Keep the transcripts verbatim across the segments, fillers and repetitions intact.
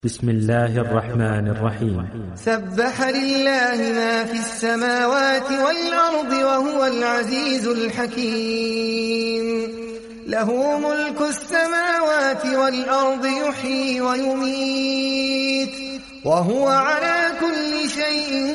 بسم الله الرحمن الرحيم. سبح لله ما في السماوات والأرض وهو العزيز الحكيم. له ملك السماوات والأرض يحيي ويميت وهو على كل شيء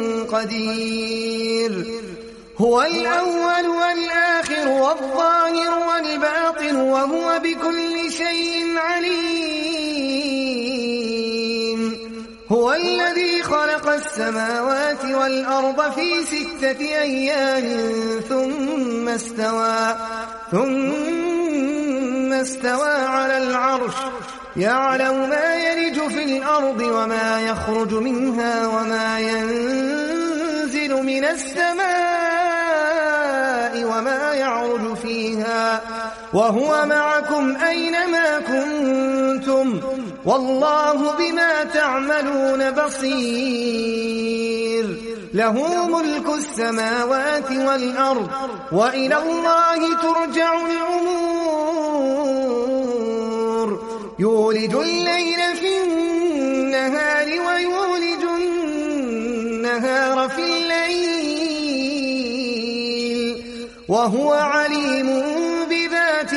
قدير. هو الأول والآخر والظاهر والباطن وهو بكل شيء عليم. هو الذي خلق السماوات والأرض في ستة أيام ثم استوى ثم استوى على العرش يعلم ما يلج في الأرض وما يخرج منها وما ينزل من السماء وما يعرج فيها وهو معكم أينما كنتم والله بما تعملون بصير. له ملك السماوات والأرض وإلى الله ترجع الأمور. يولج الليل في النهار ويولج النهار في الليل وهو عليم بذات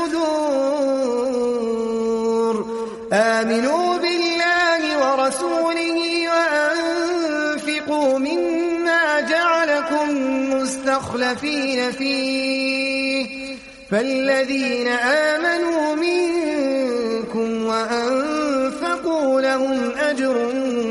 الصدور. آمنوا بالله ورسوله وأنفقوا مما جعلكم مستخلفين فيه فالذين آمنوا منكم وأنفقوا لهم أجر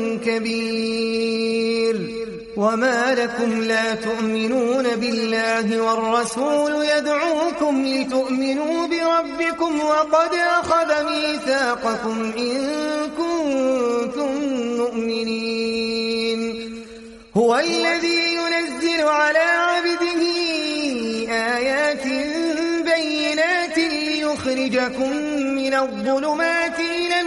كبير. وما لكم لا تؤمنون بالله والرسول يدعوكم لتؤمنوا بربكم وقد أخذ ميثاقكم إن كنتم مؤمنين. هو الذي ينزل على عبده آيات بينات ليخرجكم من الظلمات إلى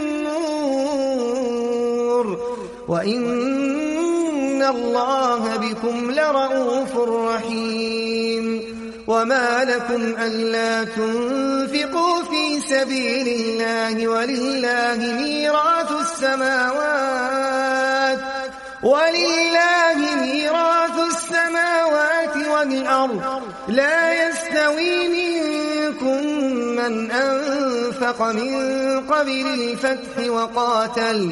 النور وإن الله بكم لرؤوف رحيم. وما لكم ألا تنفقوا في سبيل الله ولله ميراث السماوات ولله ميراث السماوات والأرض لا يستوي منكم من أنفق من قبل الفتح وقاتل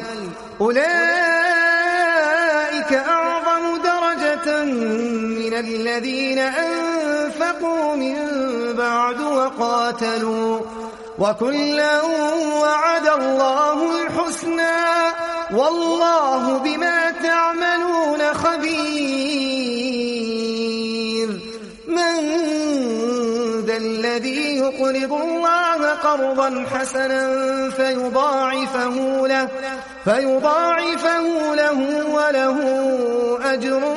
أولئك أعظم درجة من الذين أنفقوا من بعد وقاتلوا وكلا وعد الله الحسنى والله بما تعملون خبير. من ذا الذي يقرض الله قرضا حسنا فيضاعفه له فيضاعفه له وله أجر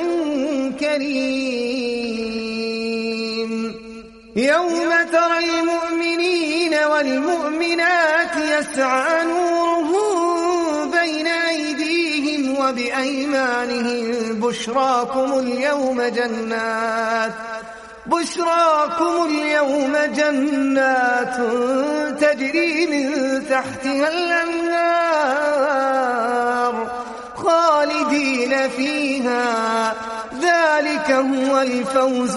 كريم. يوم ترى المؤمنين والمؤمنات يسعى نورهم بين أيديهم وبأيمانهم بشراكم اليوم جنات بشراكم اليوم جنات تجري من تحتها الأنهار خالدين فيها ذلك هو الفوز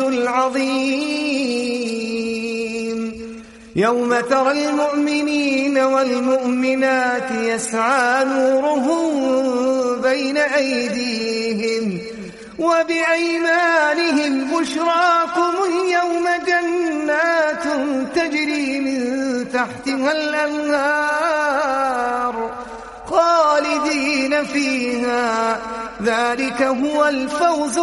العظيم. يوم ترى المؤمنين والمؤمنات يسعى نورهم بين أيديهم وبأيمانهم بشراكم اليوم جنات تجري من تحتها الأنهار خالدين فيها ذلك هو الفوز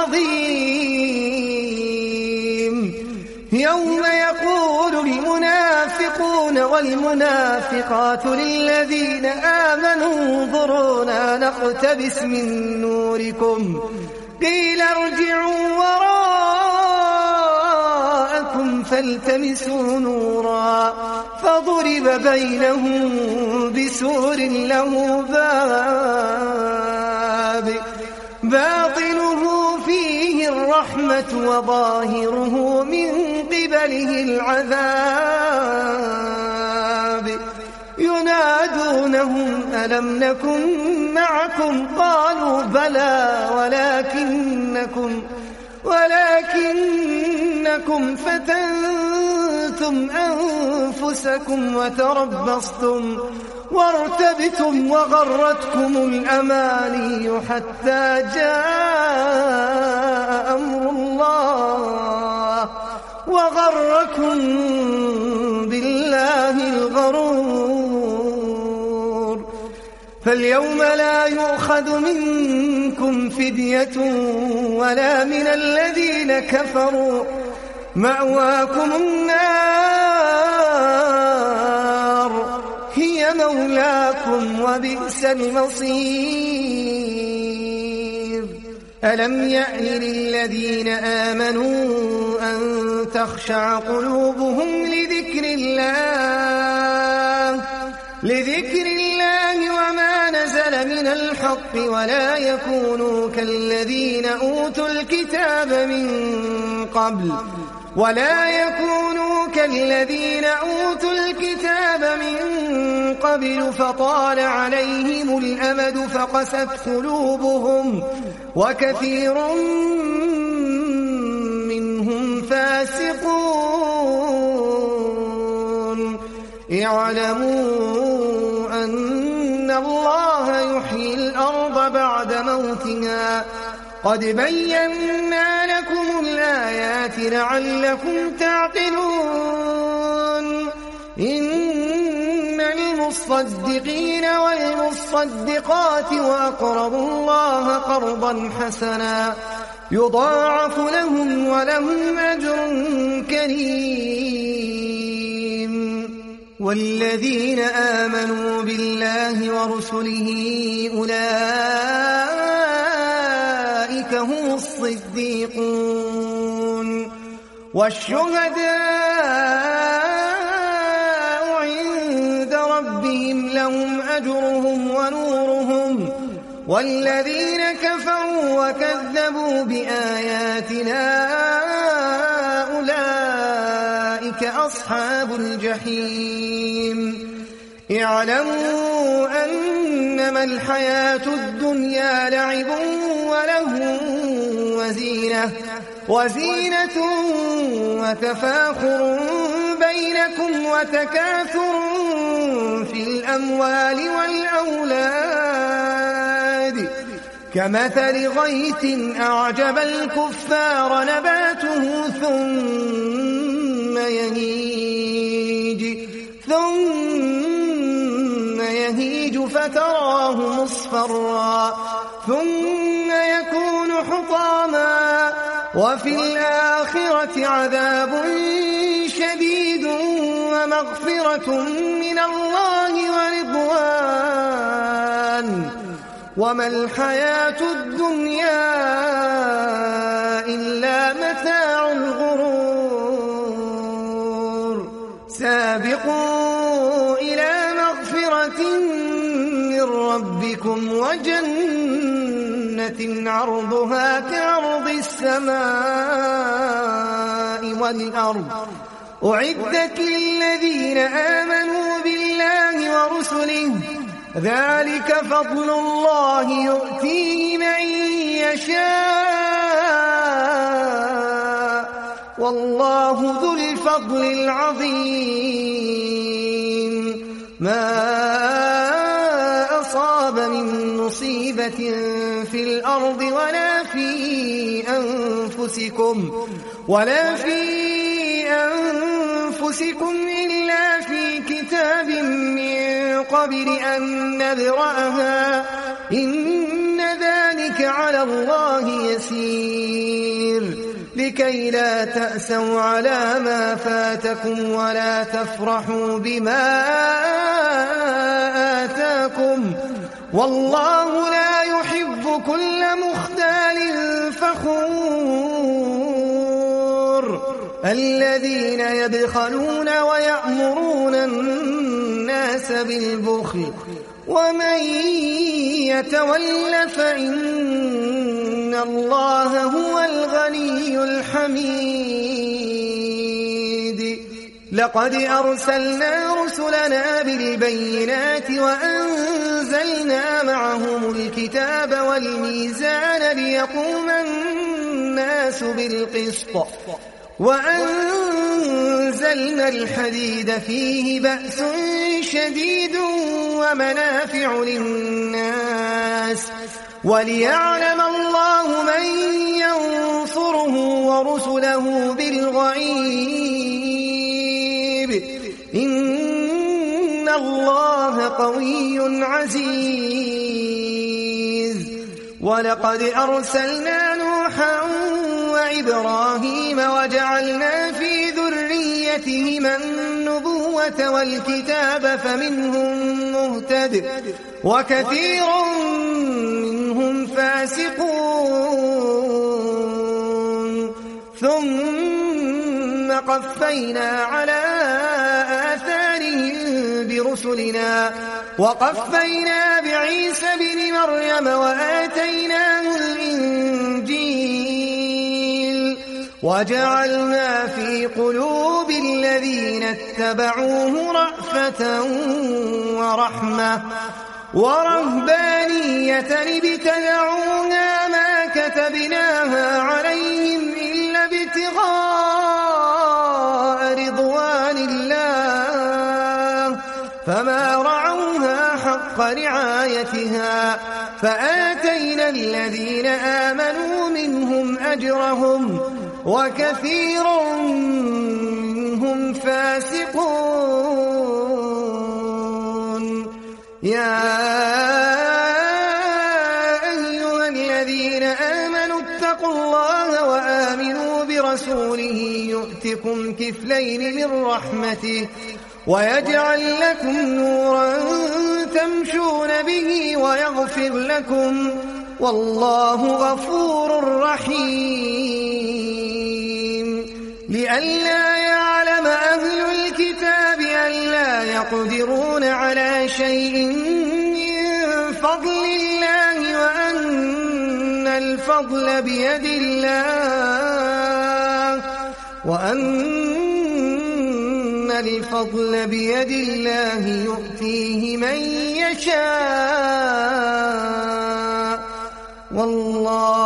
العظيم. يوم يقول المنافقون والمنافقات للذين آمنوا انظرونا نقتبس من نوركم قيل ارجعوا وراءكم فالتمسوا نورا فضرب بينهم بسور له باب باطنه فيه الرحمة وظاهره من قبله العذاب ينادونهم ألم نكن معكم قالوا بلى ولكنكم ولكنكم فتنتم أنفسكم وتربصتم وارتبتم وغرتكم الأماني حتى جاء أمر الله وغركم بالله الغرور. فاليوم لا يؤخذ منكم فدية ولا من الذين كفروا مأواكم النار هي مولاكم وبئس المصير. ألم يأن للذين آمنوا أن تخشع قلوبهم لذكر الله لذكر الله وما نزل من الحق ولا يكونوا كالذين أوتوا الكتاب من قبل ولا يكونوا كالذين أوتوا الكتاب من قبل فطال عليهم الأمد فقست قلوبهم وكثير منهم فاسقون. اعلموا أن الله يحيي الأرض بعد موتها قد بينا لكم الآيات لعلكم تعقلون. إن المصدقين والمصدقات وأقرضوا الله قرضا حسنا يضاعف لهم ولهم أجر كريم. والذين آمنوا بالله ورسله أولئك هم الصديقون والشهداء عند ربهم لهم أجرهم ونورهم. والذين كفروا وكذبوا بآياتنا أولئك أصحاب الجحيم. اعلموا أنما الحياة الدنيا لعب وله وزينة وزينة وتفاخر بينكم وتكاثر في الأموال والأولاد كمثل غيث أعجب الكفار نباته ثم يهيج ثم يهيج فتراه مصفرا ثم يكون حطاما وفي الآخرة عذاب شديد ومغفرة من الله ورضوان وما الحياة الدنيا إلا متاع الغرور. سابقوا إلى مغفرة من ربكم وجنة عرضها كعرض السماء والأرض أعدت للذين آمنوا بالله ورسله ذلك فضل الله يؤتيه من يشاء والله ذو الفضل العظيم. ما أصاب من مصيبة في الأرض ولا في أنفسكم ولا في أنفسكم إلا في كتاب من قبل أن نبرأها إن ذلك على الله يسير. لكي لا تأسوا على ما فاتكم ولا تفرحوا بما آتاكم والله لا يحب كل مختال فخور. الذين يبخلون ويأمرون الناس بالبخل ومن يتول فإن الله هو الغني الحميد. لقد أرسلنا رسلنا بالبينات وأنزلنا أنزلنا معهم الكتاب والميزان ليقوم الناس بالقسط وأنزلنا الحديد فيه بأس شديد ومنافع للناس وليعلم الله من ينصره ورسله بالغيب إن الله قوي عزيز. ولقد أرسلنا نوحا وإبراهيم وجعلنا في ذريتهما النبوة والكتاب فمنهم مهتد وكثير منهم فاسقون ثم قفينا على آثارهم برسلنا وقفينا بعيسى بن مريم وآتيناه الإنجيل وجعلنا في قلوب الذين اتبعوه رأفة ورحمة ورهبانية ابتدعوها ما كتبناها عليهم إلا ابتغاء رضوان الله فما رعوها حق رعايتها فآتينا الذين آمنوا منهم أجرهم وكثير منهم فاسقون. يا أيها الذين آمنوا اتقوا الله وآمنوا برسوله يؤتكم كفلين من رحمته ويجعل لكم نورا تمشون به ويغفر لكم والله غفور رحيم. لئلا يعلم أهل الكتاب ألا يقدرون على شيء من فضل الله وأن الفضل بيد الله وأن الفضل بيد الله يؤتيه من يشاء والله